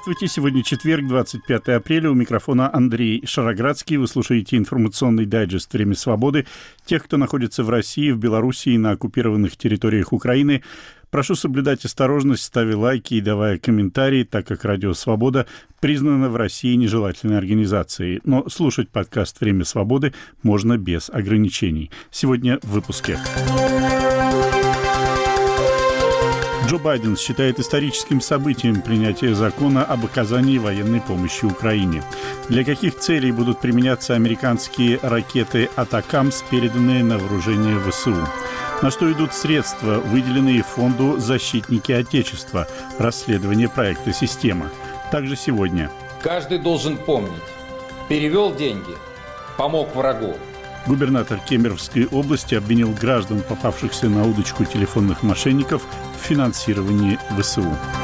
Здравствуйте. Сегодня четверг, 25 апреля. У микрофона Андрей Шароградский. Вы слушаете информационный дайджест «Время свободы». Тех, кто находится в России, в Белоруссии и на оккупированных территориях Украины, прошу соблюдать осторожность, ставя лайки и давая комментарии, так как Радио Свобода признана в России нежелательной организацией. Но слушать подкаст «Время свободы» можно без ограничений. Сегодня в выпуске. Джо Байден считает историческим событием принятие закона об оказании военной помощи Украине. Для каких целей будут применяться американские ракеты «Атакамс», переданные на вооружение ВСУ? На что идут средства, выделенные Фонду «Защитники Отечества», расследование проекта «Система». Также сегодня. Каждый должен помнить: перевел деньги, помог врагу. Губернатор Кемеровской области обвинил граждан, попавшихся на удочку телефонных мошенников, в финансировании ВСУ.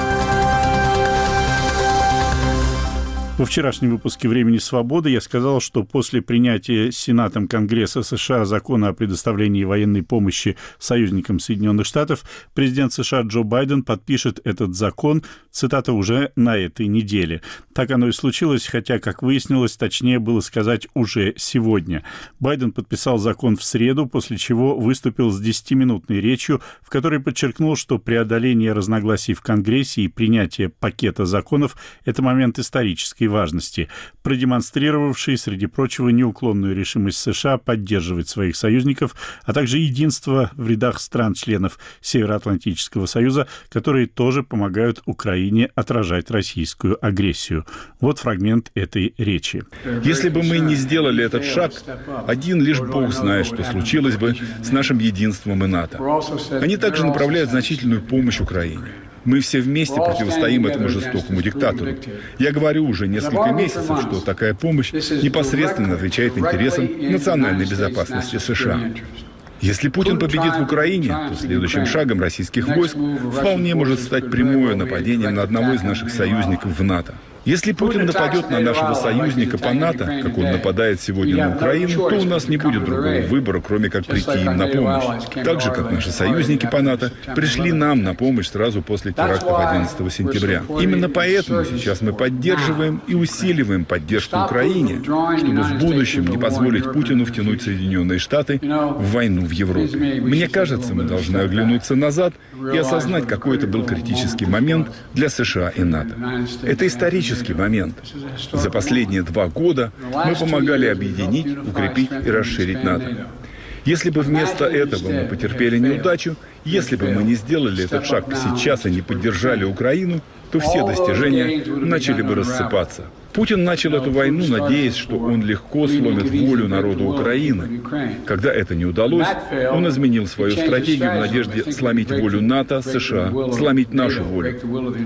Во вчерашнем выпуске «Времени свободы» я сказал, что после принятия Сенатом Конгресса США закона о предоставлении военной помощи союзникам Соединенных Штатов, президент США Джо Байден подпишет этот закон, цитата, уже на этой неделе. Так оно и случилось, хотя, как выяснилось, точнее было сказать уже сегодня. Байден подписал закон в среду, после чего выступил с 10-минутной речью, в которой подчеркнул, что преодоление разногласий в Конгрессе и принятие пакета законов – это момент исторической важности, продемонстрировавший, среди прочего, неуклонную решимость США поддерживать своих союзников, а также единство в рядах стран-членов Североатлантического союза, которые тоже помогают Украине отражать российскую агрессию. Вот фрагмент этой речи. Если бы мы не сделали этот шаг, один лишь Бог знает, что случилось бы с нашим единством и НАТО. Они также направляют значительную помощь Украине. Мы все вместе противостоим этому жестокому диктатору. Я говорю уже несколько месяцев, что такая помощь непосредственно отвечает интересам национальной безопасности США. Если Путин победит в Украине, то следующим шагом российских войск вполне может стать прямое нападение на одного из наших союзников в НАТО. Если Путин нападет на нашего союзника по НАТО, как он нападает сегодня на Украину, то у нас не будет другого выбора, кроме как прийти им на помощь. Так же, как наши союзники по НАТО пришли нам на помощь сразу после терактов 11 сентября. Именно поэтому сейчас мы поддерживаем и усиливаем поддержку Украине, чтобы в будущем не позволить Путину втянуть Соединенные Штаты в войну в Европе. Мне кажется, мы должны оглянуться назад и осознать, какой это был критический момент для США и НАТО. Это исторический момент. За последние 2 года мы помогали объединить, укрепить и расширить НАТО. Если бы вместо этого мы потерпели неудачу, если бы мы не сделали этот шаг сейчас и не поддержали Украину, то все достижения начали бы рассыпаться. Путин начал эту войну, надеясь, что он легко сломит волю народа Украины. Когда это не удалось, он изменил свою стратегию в надежде сломить волю НАТО, США, сломить нашу волю.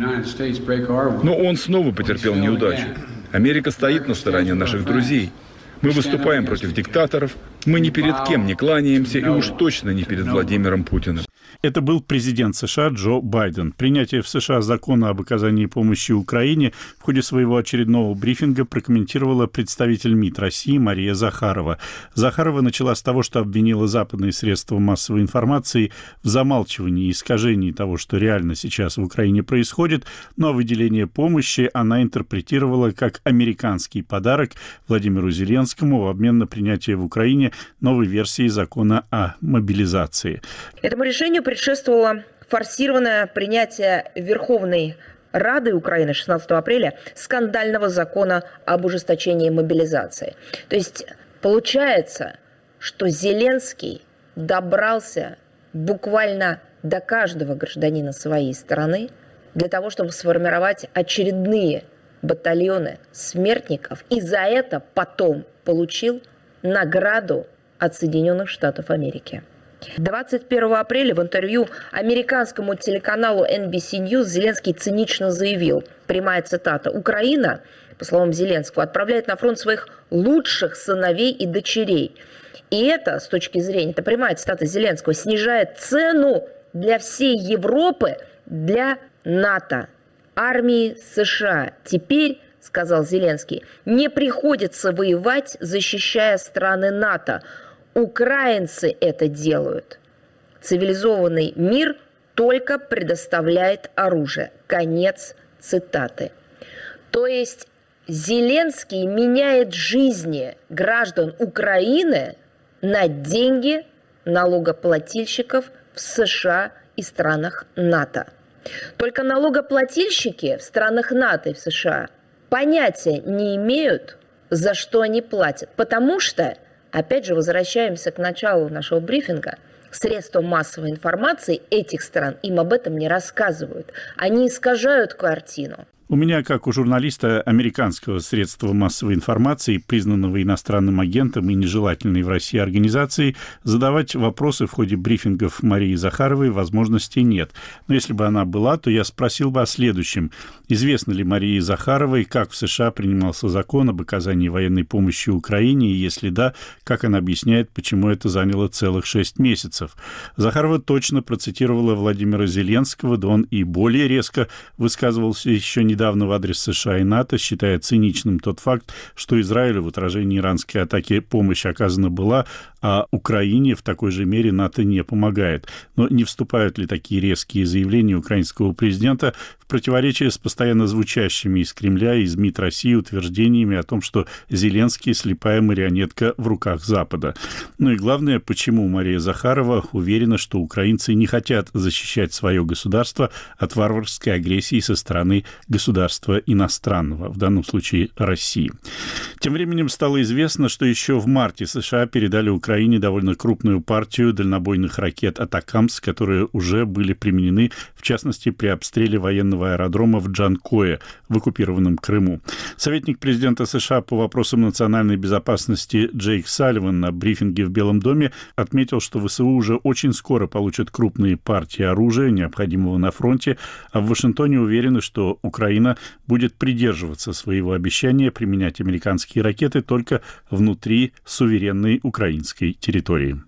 Но он снова потерпел неудачу. Америка стоит на стороне наших друзей. Мы выступаем против диктаторов, мы ни перед кем не кланяемся и уж точно не перед Владимиром Путиным. Это был президент США Джо Байден. Принятие в США закона об оказании помощи Украине в ходе своего очередного брифинга прокомментировала представитель МИД России Мария Захарова. Захарова начала с того, что обвинила западные средства массовой информации в замалчивании и искажении того, что реально сейчас в Украине происходит, но выделение помощи она интерпретировала как американский подарок Владимиру Зеленскому в обмен на принятие в Украине новой версии закона о мобилизации. Этому решению предшествовало форсированное принятие Верховной Рады Украины 16 апреля скандального закона об ужесточении мобилизации. То есть получается, что Зеленский добрался буквально до каждого гражданина своей страны для того, чтобы сформировать очередные батальоны смертников, и за это потом получил награду от Соединенных Штатов Америки. 21 апреля в интервью американскому телеканалу NBC News Зеленский цинично заявил, прямая цитата: «Украина, по словам Зеленского, отправляет на фронт своих лучших сыновей и дочерей. И это, с точки зрения, это прямая цитата Зеленского, снижает цену для всей Европы, для НАТО, армии США. Теперь, — сказал Зеленский, — не приходится воевать, защищая страны НАТО. Украинцы это делают. Цивилизованный мир только предоставляет оружие». Конец цитаты. То есть Зеленский меняет жизни граждан Украины на деньги налогоплательщиков в США и странах НАТО. Только налогоплательщики в странах НАТО и в США понятия не имеют, за что они платят. Потому что, опять же, возвращаемся к началу нашего брифинга, средства массовой информации этих стран им об этом не рассказывают. Они искажают картину. У меня, как у журналиста американского средства массовой информации, признанного иностранным агентом и нежелательной в России организации, задавать вопросы в ходе брифингов Марии Захаровой возможности нет. Но если бы она была, то я спросил бы о следующем. Известно ли Марии Захаровой, как в США принимался закон об оказании военной помощи Украине, и если да, как она объясняет, почему это заняло целых 6 месяцев? Захарова точно процитировала Владимира Зеленского, да он и более резко высказывался еще недавно в адрес США и НАТО, считая циничным тот факт, что Израилю в отражении иранской атаки помощь оказана была, а Украине в такой же мере НАТО не помогает. Но не вступают ли такие резкие заявления украинского президента в противоречие с постоянно звучащими из Кремля и из МИД России утверждениями о том, что Зеленский – слепая марионетка в руках Запада? Ну и главное, почему Мария Захарова уверена, что украинцы не хотят защищать свое государство от варварской агрессии со стороны государства иностранного, в данном случае России. Тем временем стало известно, что еще в марте США передали Украине довольно крупную партию дальнобойных ракет «Атакамс», которые уже были применены, в частности, при обстреле военного аэродрома в Джанкое в оккупированном Крыму. Советник президента США по вопросам национальной безопасности Джейк Салливан на брифинге в Белом доме отметил, что ВСУ уже очень скоро получат крупные партии оружия, необходимого на фронте, а в Вашингтоне уверены, что Украина будет придерживаться своего обещания применять американские ракеты только внутри суверенной украинской территории.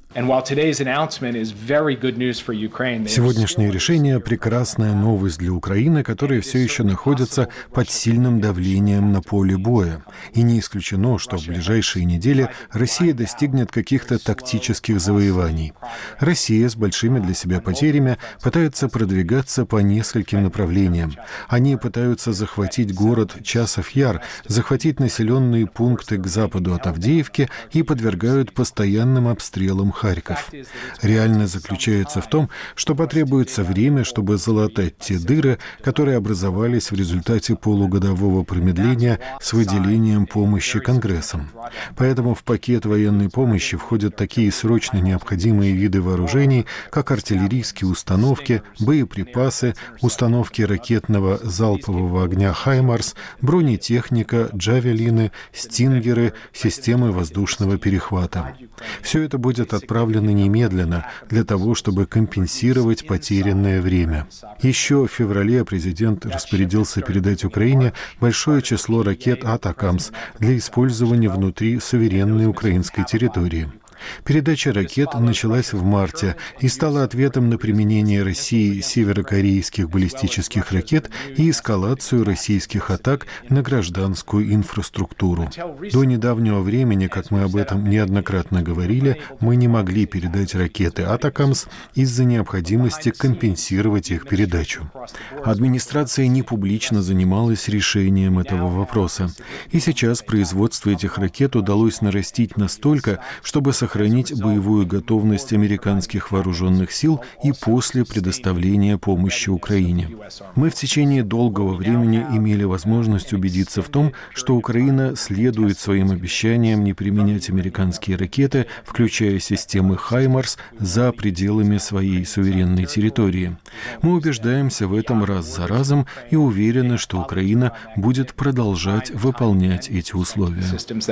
Сегодняшнее решение – прекрасная новость для Украины, которая все еще находится под сильным давлением на поле боя. И не исключено, что в ближайшие недели Россия достигнет каких-то тактических завоеваний. Россия с большими для себя потерями пытается продвигаться по нескольким направлениям. Они пытаются захватить город Часов-Яр, захватить населенные пункты к западу от Авдеевки и подвергают постоянным обстрелам Харьков. Реальность заключается в том, что потребуется время, чтобы залатать те дыры, которые образовались в результате полугодового промедления с выделением помощи Конгрессом. Поэтому в пакет военной помощи входят такие срочно необходимые виды вооружений, как артиллерийские установки, боеприпасы, установки ракетного залпового огня «Хаймарс», бронетехника, джавелины, стингеры, системы воздушного перехвата. Все это будет отправлено немедленно для того, чтобы компенсировать потерянное время. Еще в феврале президент распорядился передать Украине большое число ракет «Атакамс» для использования внутри суверенной украинской территории. Передача ракет началась в марте и стала ответом на применение России северокорейских баллистических ракет и эскалацию российских атак на гражданскую инфраструктуру. До недавнего времени, как мы об этом неоднократно говорили, мы не могли передать ракеты «Атакамс» из-за необходимости компенсировать их передачу. Администрация не публично занималась решением этого вопроса. И сейчас производство этих ракет удалось нарастить настолько, чтобы сохранить боевую готовность американских вооруженных сил и после предоставления помощи Украине. Мы в течение долгого времени имели возможность убедиться в том, что Украина следует своим обещаниям не применять американские ракеты, включая системы «Хаймарс», за пределами своей суверенной территории. Мы убеждаемся в этом раз за разом и уверены, что Украина будет продолжать выполнять эти условия.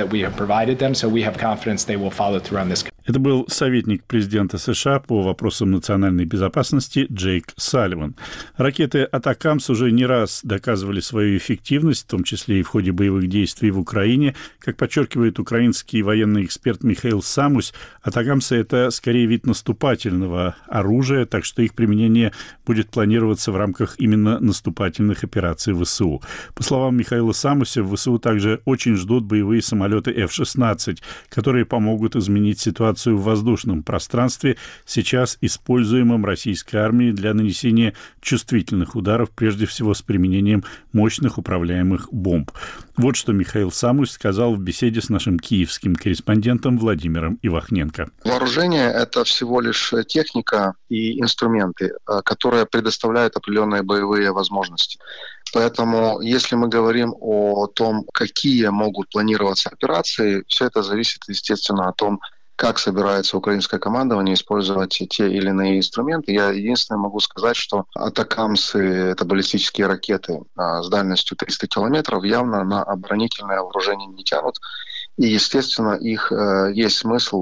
Это был советник президента США по вопросам национальной безопасности Джейк Салливан. Ракеты «Атакамс» уже не раз доказывали свою эффективность, в том числе и в ходе боевых действий в Украине. Как подчеркивает украинский военный эксперт Михаил Самусь, «Атакамсы» — это скорее вид наступательного оружия, так что их применение будет планироваться в рамках именно наступательных операций ВСУ. По словам Михаила Самуся, в ВСУ также очень ждут боевые самолеты F-16, которые помогут изменить ситуацию операцию в воздушном пространстве, сейчас используемом российской армией для нанесения чувствительных ударов, прежде всего с применением мощных управляемых бомб. Вот что Михаил Самусь сказал в беседе с нашим киевским корреспондентом Владимиром Ивахненко. Вооружение – это всего лишь техника и инструменты, которые предоставляют определенные боевые возможности. Поэтому, если мы говорим о том, какие могут планироваться операции, все это зависит, естественно, от том, как собирается украинское командование использовать те или иные инструменты. Я единственное могу сказать, что атакамсы, это баллистические ракеты с дальностью 300 километров, явно на оборонительное вооружение не тянут. И, естественно, их есть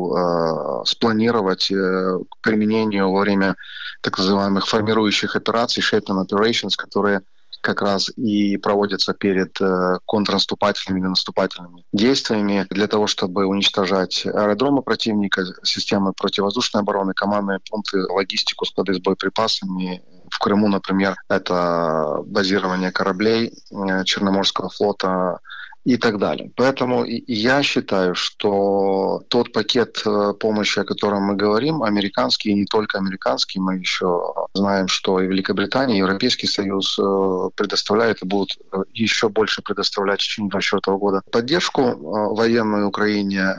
смысл спланировать к применению во время так называемых формирующих операций, shaping operations, которые как раз и проводятся перед контрнаступательными или наступательными действиями для того, чтобы уничтожать аэродромы противника, системы противовоздушной обороны, командные пункты, логистику, склады с боеприпасами. В Крыму, например, это базирование кораблей Черноморского флота и так далее. Поэтому я считаю, что тот пакет помощи, о котором мы говорим, американский и не только американский, мы еще знаем, что и Великобритания, и Европейский Союз предоставляют и будут еще больше предоставлять в течение 2024 года поддержку военную Украине.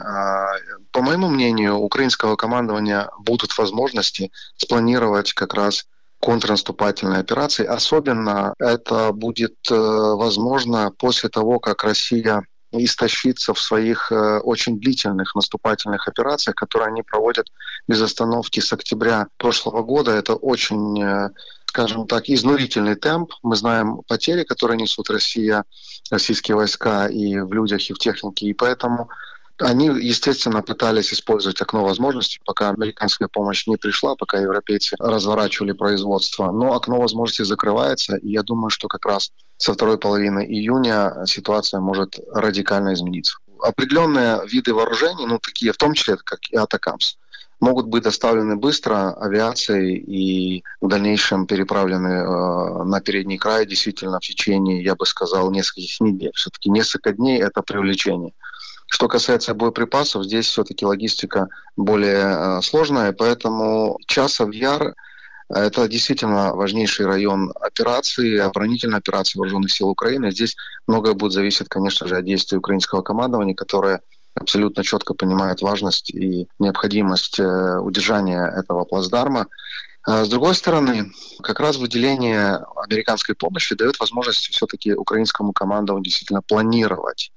По моему мнению, у украинского командования будут возможности спланировать как раз контрнаступательной операции. Особенно это будет возможно после того, как Россия истощится в своих очень длительных наступательных операциях, которые они проводят без остановки с октября прошлого года. Это очень, скажем так, изнурительный темп. Мы знаем потери, которые несут российские войска и в людях, и в технике. И поэтому они, естественно, пытались использовать окно возможностей, пока американская помощь не пришла, пока европейцы разворачивали производство. Но окно возможностей закрывается, и я думаю, что как раз со второй половины июня ситуация может радикально измениться. Определенные виды вооружений, такие в том числе, как и атакамс, могут быть доставлены быстро авиацией и в дальнейшем переправлены на передний край, действительно, в течение, я бы сказал, нескольких недель. Все-таки несколько дней – это привлечение. Что касается боеприпасов, здесь все-таки логистика более сложная, поэтому Часов Яр – это действительно важнейший район операции, оборонительной операции Вооруженных сил Украины. Здесь многое будет зависеть, конечно же, от действий украинского командования, которое абсолютно четко понимает важность и необходимость удержания этого плацдарма. С другой стороны, как раз выделение американской помощи дает возможность все-таки украинскому командованию действительно планировать,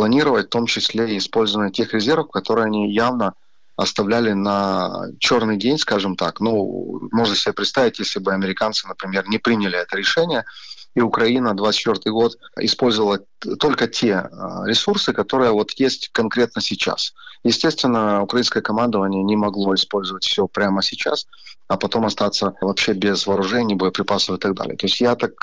в том числе и использование тех резервов, которые они явно оставляли на черный день, скажем так. Можно себе представить, если бы американцы, например, не приняли это решение, и Украина 24 год использовала только те ресурсы, которые есть конкретно сейчас. Естественно, украинское командование не могло использовать все прямо сейчас, а потом остаться вообще без вооружений, боеприпасов и так далее. То есть я так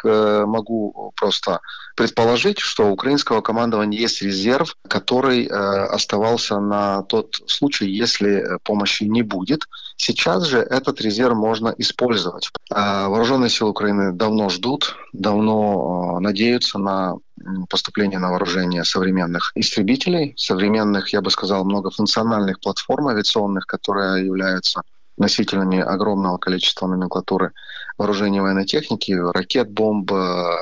могу просто предположить, что у украинского командования есть резерв, который оставался на тот случай, если помощи не будет. Сейчас же этот резерв можно использовать. Вооруженные силы Украины давно ждут, давно надеются на поступление на вооружение современных истребителей, современных, я бы сказал, многофункциональных платформ авиационных, которые являются носителями огромного количества номенклатуры вооружения военной техники, ракет, бомб,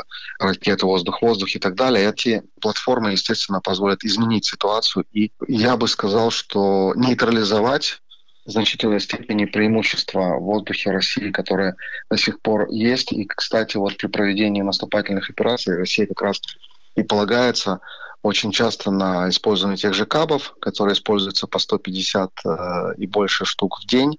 ракеты воздух-воздух и так далее. Эти платформы, естественно, позволят изменить ситуацию. И я бы сказал, что нейтрализовать в значительной степени преимущества в воздухе России, которые до сих пор есть. И, кстати, при проведении наступательных операций Россия как раз и полагается очень часто на использование тех же кабов, которые используются по 150 и больше штук в день.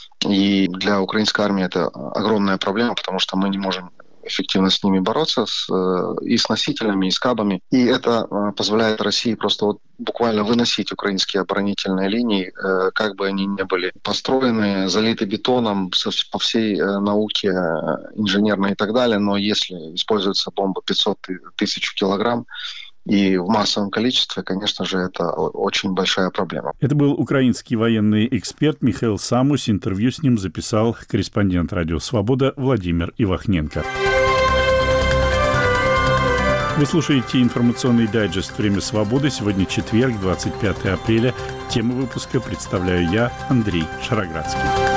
И для украинской армии это огромная проблема, потому что мы не можем эффективно с ними бороться, и с носителями, и с кабами. И это позволяет России просто буквально выносить украинские оборонительные линии, как бы они ни были построены, залиты бетоном по всей науке инженерной и так далее. Но если используется бомба 500 тысяч килограмм, и в массовом количестве, конечно же, это очень большая проблема. Это был украинский военный эксперт Михаил Самусь. Интервью с ним записал корреспондент «Радио Свобода» Владимир Ивахненко. Вы слушаете информационный дайджест «Время свободы». Сегодня четверг, 25 апреля. Тему выпуска представляю я, Андрей Шароградский.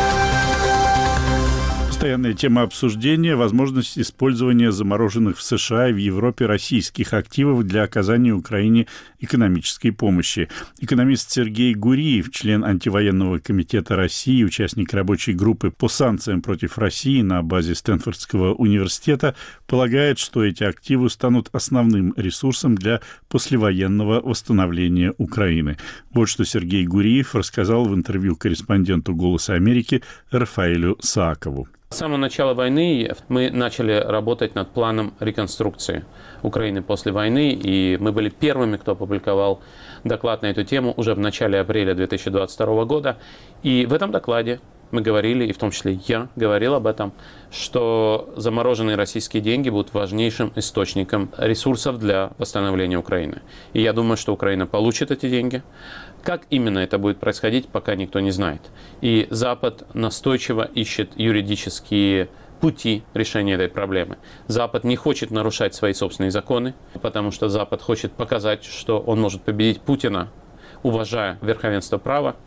Постоянная тема обсуждения – возможность использования замороженных в США и в Европе российских активов для оказания Украине экономической помощи. Экономист Сергей Гуриев, член антивоенного комитета России, участник рабочей группы по санкциям против России на базе Стэнфордского университета, полагает, что эти активы станут основным ресурсом для послевоенного восстановления Украины. Вот что Сергей Гуриев рассказал в интервью корреспонденту «Голоса Америки» Рафаэлю Саакову. С самого начала войны мы начали работать над планом реконструкции Украины после войны, и мы были первыми, кто опубликовал доклад на эту тему уже в начале апреля 2022 года. И в этом докладе мы говорили, и в том числе я говорил об этом, что замороженные российские деньги будут важнейшим источником ресурсов для восстановления Украины. И я думаю, что Украина получит эти деньги. Как именно это будет происходить, пока никто не знает. И Запад настойчиво ищет юридические пути решения этой проблемы. Запад не хочет нарушать свои собственные законы, потому что Запад хочет показать, что он может победить Путина, уважая верховенство права.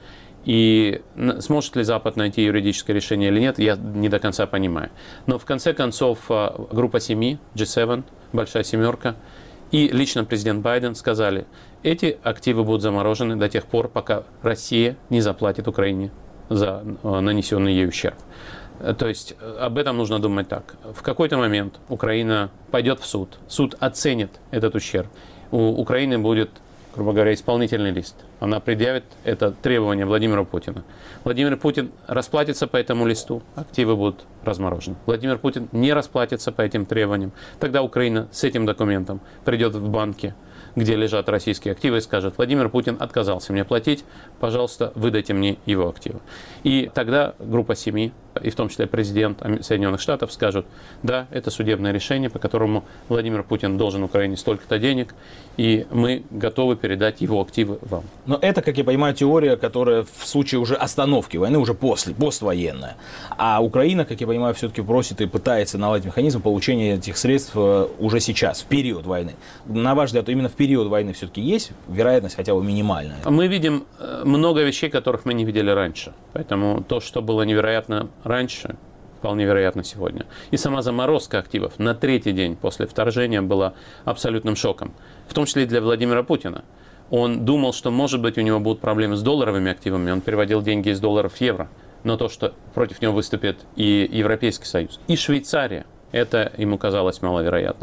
И сможет ли Запад найти юридическое решение или нет, я не до конца понимаю. Но в конце концов группа 7, G7, Большая Семерка, и лично президент Байден сказали, эти активы будут заморожены до тех пор, пока Россия не заплатит Украине за нанесенный ей ущерб. То есть об этом нужно думать так. В какой-то момент Украина пойдет в суд, суд оценит этот ущерб. У Украины будет, грубо говоря, исполнительный лист. Она предъявит это требование Владимиру Путину. Владимир Путин расплатится по этому листу, активы будут разморожены. Владимир Путин не расплатится по этим требованиям. Тогда Украина с этим документом придет в банки, где лежат российские активы, и скажет, Владимир Путин отказался мне платить, пожалуйста, выдайте мне его активы. И тогда группа 7, и в том числе президент Соединенных Штатов, скажут, да, это судебное решение, по которому Владимир Путин должен Украине столько-то денег, и мы готовы передать его активы вам. Но это, как я понимаю, теория, которая в случае уже остановки войны, уже поствоенная. А Украина, как я понимаю, все-таки просит и пытается наладить механизм получения этих средств уже сейчас, в период войны. На ваш взгляд, именно в период войны все-таки есть вероятность хотя бы минимальная? Мы видим много вещей, которых мы не видели раньше. Поэтому то, что было невероятно раньше, вполне вероятно сегодня. И сама заморозка активов на третий день после вторжения была абсолютным шоком. В том числе и для Владимира Путина. Он думал, что, может быть, у него будут проблемы с долларовыми активами. Он переводил деньги из долларов в евро. Но то, что против него выступит и Европейский Союз, и Швейцария, это ему казалось маловероятным.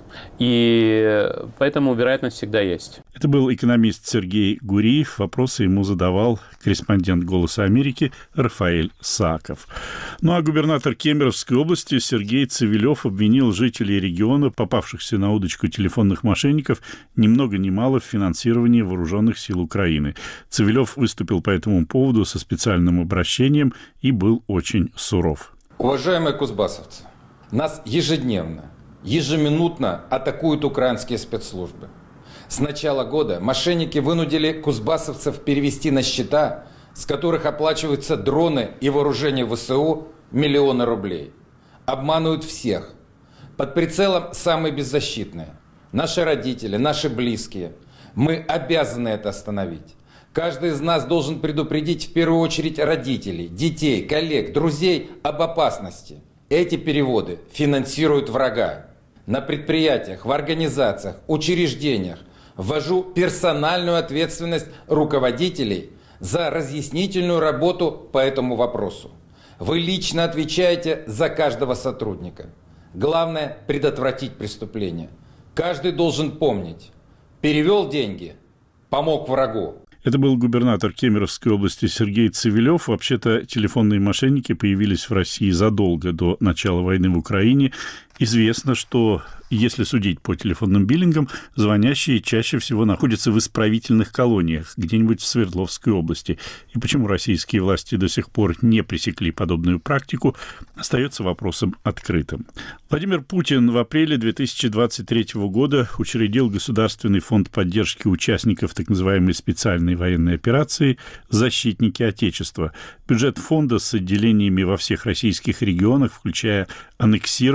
И поэтому вероятность всегда есть. Это был экономист Сергей Гуриев. Вопросы ему задавал корреспондент «Голоса Америки» Рафаэль Сааков. Ну а губернатор Кемеровской области Сергей Цивилев обвинил жителей региона, попавшихся на удочку телефонных мошенников, ни много ни мало в финансировании вооруженных сил Украины. Цивилев выступил по этому поводу со специальным обращением и был очень суров. Уважаемые кузбассовцы, нас ежедневно, ежеминутно атакуют украинские спецслужбы. С начала года мошенники вынудили кузбассовцев перевести на счета, с которых оплачиваются дроны и вооружение ВСУ, миллионы рублей. Обманывают всех. Под прицелом самые беззащитные. Наши родители, наши близкие. Мы обязаны это остановить. Каждый из нас должен предупредить в первую очередь родителей, детей, коллег, друзей об опасности. Эти переводы финансируют врага. На предприятиях, в организациях, учреждениях ввожу персональную ответственность руководителей за разъяснительную работу по этому вопросу. Вы лично отвечаете за каждого сотрудника. Главное – предотвратить преступление. Каждый должен помнить: перевел деньги, помог врагу. Это был губернатор Кемеровской области Сергей Цивилев. Вообще-то телефонные мошенники появились в России задолго до начала войны в Украине. Известно, что, если судить по телефонным биллингам, звонящие чаще всего находятся в исправительных колониях, где-нибудь в Свердловской области. И почему российские власти до сих пор не пресекли подобную практику, остается вопросом открытым. Владимир Путин в апреле 2023 года учредил Государственный фонд поддержки участников так называемой специальной военной операции «Защитники Отечества». Бюджет фонда с отделениями во всех российских регионах, включая аннексированные и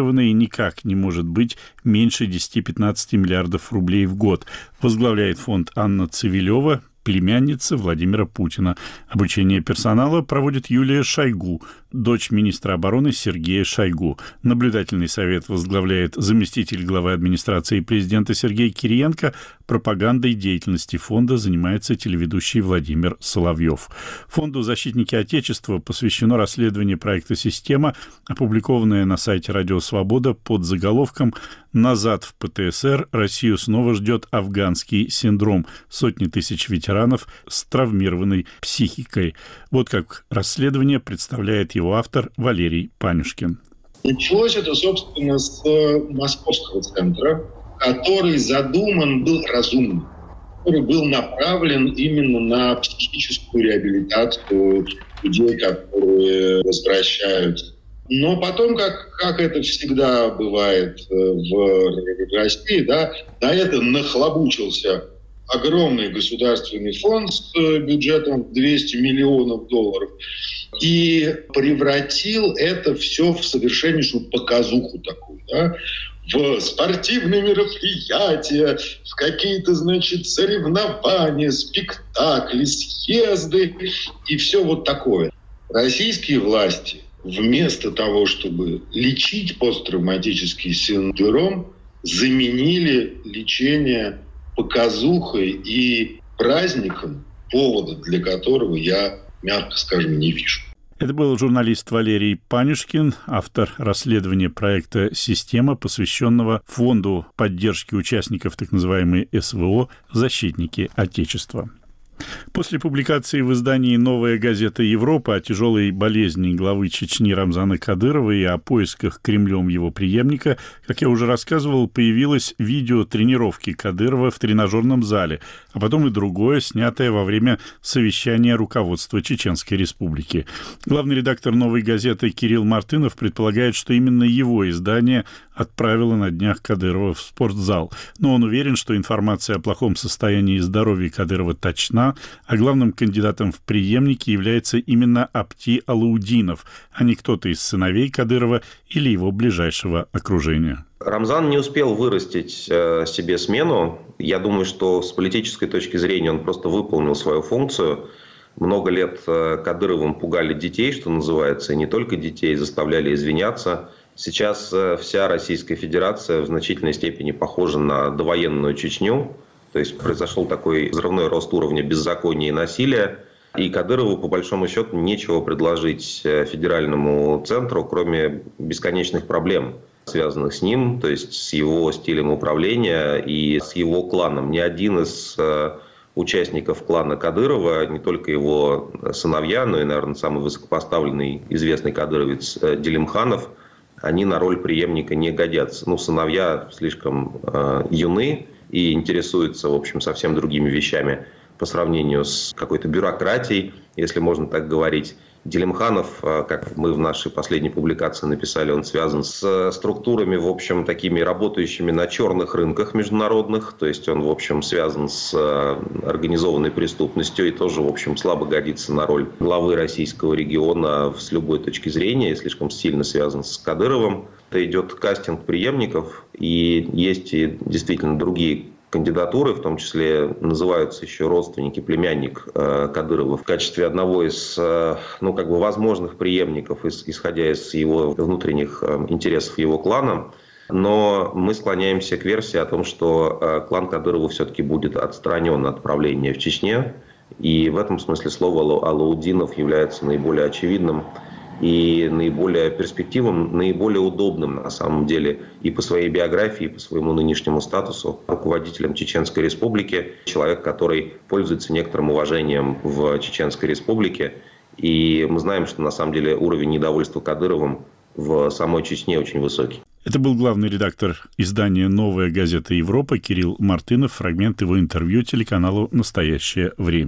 никак не может быть меньше 10-15 миллиардов рублей в год. Возглавляет фонд Анна Цивилева, племянница Владимира Путина. Обучение персонала проводит Юлия Шойгу, дочь министра обороны Сергея Шойгу. Наблюдательный совет возглавляет заместитель главы администрации президента Сергей Кириенко. Пропагандой деятельности фонда занимается телеведущий Владимир Соловьев. Фонду «Защитники Отечества» посвящено расследование проекта «Система», опубликованное на сайте «Радио Свобода» под заголовком «Назад в ПТСР. Россию снова ждет афганский синдром. Сотни тысяч ветеранов с травмированной психикой». Вот как расследование представляет его автор Валерий Панюшкин. Началось это, собственно, с московского центра, который задуман был разумно, который был направлен именно на психическую реабилитацию людей, которые возвращаются. Но потом, как это всегда бывает в России, да, на это нахлобучился огромный государственный фонд с бюджетом в $200 миллионов и превратил это все в совершеннейшую показуху такую, да, в спортивные мероприятия, в какие-то, соревнования, спектакли, съезды и все вот такое. Российские власти вместо того, чтобы лечить посттравматический синдром, заменили лечение показухой и праздником, повода для которого я, мягко скажем, не вижу. Это был журналист Валерий Панюшкин, автор расследования проекта «Система», посвященного фонду поддержки участников так называемой СВО «Защитники Отечества». После публикации в издании «Новая газета Европа» о тяжелой болезни главы Чечни Рамзана Кадырова и о поисках Кремлем его преемника, как я уже рассказывал, появилось видео тренировки Кадырова в тренажерном зале, а потом и другое, снятое во время совещания руководства Чеченской Республики. Главный редактор «Новой газеты» Кирилл Мартынов предполагает, что именно его издание отправило на днях Кадырова в спортзал. Но он уверен, что информация о плохом состоянии здоровья Кадырова точна, а главным кандидатом в преемники является именно Апти Алаудинов, а не кто-то из сыновей Кадырова или его ближайшего окружения. Рамзан не успел вырастить себе смену. Я думаю, что с политической точки зрения он просто выполнил свою функцию. Много лет Кадыровым пугали детей, что называется, и не только детей, заставляли извиняться. Сейчас вся Российская Федерация в значительной степени похожа на довоенную Чечню. То есть произошел такой взрывной рост уровня беззакония и насилия. И Кадырову, по большому счету, нечего предложить федеральному центру, кроме бесконечных проблем, связанных с ним, то есть с его стилем управления и с его кланом. Ни один из участников клана Кадырова, не только его сыновья, но и, наверное, самый высокопоставленный известный кадыровец Делимханов, они на роль преемника не годятся. Сыновья слишком юны и интересуются, в общем, совсем другими вещами по сравнению с какой-то бюрократией, если можно так говорить. Делимханов, как мы в нашей последней публикации написали, он связан с структурами, в общем, такими работающими на черных рынках международных, то есть он, в общем, связан с организованной преступностью и тоже, в общем, слабо годится на роль главы российского региона с любой точки зрения и слишком сильно связан с Кадыровым. Это идет кастинг преемников, и есть и действительно другие кандидатуры, в том числе называются еще родственники, племянник Кадырова в качестве одного из возможных преемников, исходя из его внутренних интересов его клана. Но мы склоняемся к версии о том, что клан Кадырова все-таки будет отстранен от правления в Чечне. И в этом смысле слово Алаудинов является наиболее очевидным и наиболее перспективным, наиболее удобным на самом деле и по своей биографии, и по своему нынешнему статусу руководителем Чеченской Республики. Человек, который пользуется некоторым уважением в Чеченской Республике. И мы знаем, что на самом деле уровень недовольства Кадыровым в самой Чечне очень высокий. Это был главный редактор издания «Новая газета Европа» Кирилл Мартынов. Фрагмент его интервью телеканалу «Настоящее время».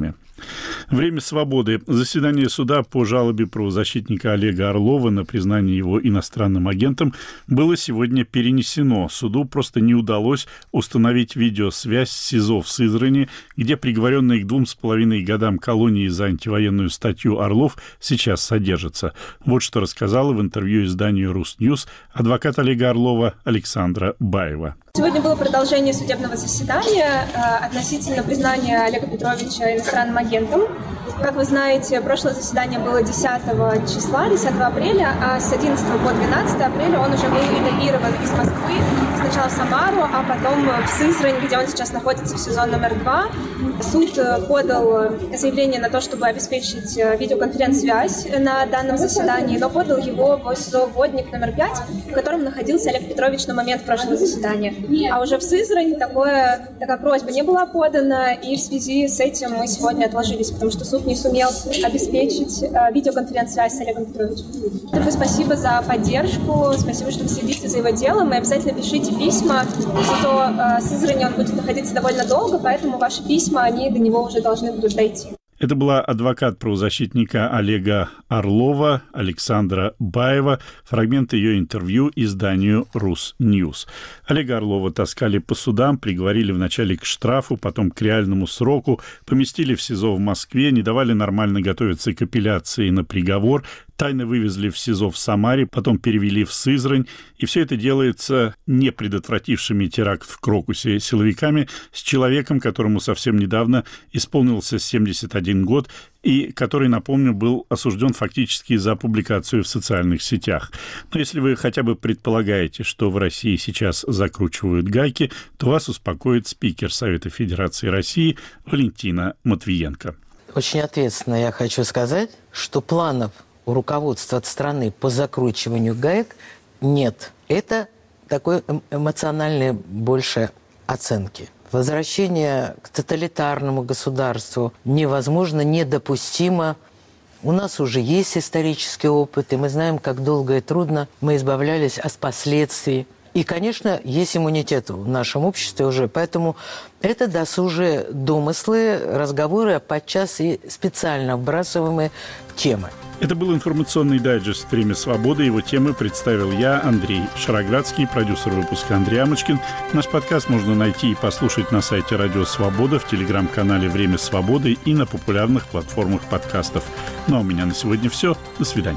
Время свободы. Заседание суда по жалобе правозащитника Олега Орлова на признание его иностранным агентом было сегодня перенесено. Суду просто не удалось установить видеосвязь с СИЗО в Сызрани, где приговоренный к 2,5 годам колонии за антивоенную статью Орлов сейчас содержится. Вот что рассказала в интервью изданию «Русньюз» адвокат Олега Орлова Александра Баева. Сегодня было продолжение судебного заседания относительно признания Олега Петровича иностранным агентом. Как вы знаете, прошлое заседание было 10 числа, 10 апреля, а с 11 по 12 апреля он уже был эвакуирован из Москвы, сначала в Самару, а потом в Сызрань, где он сейчас находится в СИЗО номер 2. Суд подал заявление на то, чтобы обеспечить видеоконференц-связь на данном заседании, но подал его в СИЗО Водник номер 5, в котором находился Олег Петрович на момент прошлого заседания. А уже в Сызрань такая просьба не была подана, и в связи с этим мы сегодня отложились, потому что суд не сумел обеспечить видеоконференц-связь с Олегом Петровичем. Спасибо за поддержку, спасибо, что вы следите за его делом, и обязательно пишите письма. В СИЗО Сызрани он будет находиться довольно долго, поэтому ваши письма, они до него уже должны будут дойти. Это была адвокат правозащитника Олега Орлова Александра Баева. Фрагмент ее интервью изданию «Русньюз». Олега Орлова таскали по судам, приговорили вначале к штрафу, потом к реальному сроку, поместили в СИЗО в Москве, не давали нормально готовиться к апелляции на приговор, тайно вывезли в СИЗО в Самаре, потом перевели в Сызрань. И все это делается не предотвратившими теракт в Крокусе силовиками, с человеком, которому совсем недавно исполнился 71 год, и который, напомню, был осужден фактически за публикацию в социальных сетях. Но если вы хотя бы предполагаете, что в России сейчас закручивают гайки, то вас успокоит спикер Совета Федерации России Валентина Матвиенко. Очень ответственно я хочу сказать, что планов у руководства от страны по закручиванию гаек нет. Это такой эмоциональной больше оценки. Возвращение к тоталитарному государству невозможно, недопустимо. У нас уже есть исторический опыт, и мы знаем, как долго и трудно мы избавлялись от последствий. И, конечно, есть иммунитет в нашем обществе уже, поэтому это досужие домыслы, разговоры, а подчас и специально вбрасываемые темы. Это был информационный дайджест «Время свободы». Его темы представил я, Андрей Шароградский, продюсер выпуска Андрей Амочкин. Наш подкаст можно найти и послушать на сайте Радио Свобода, в телеграм-канале «Время свободы» и на популярных платформах подкастов. Ну а у меня на сегодня все. До свидания.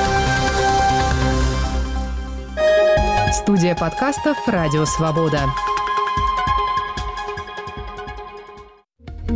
Студия подкастов «Радио Свобода».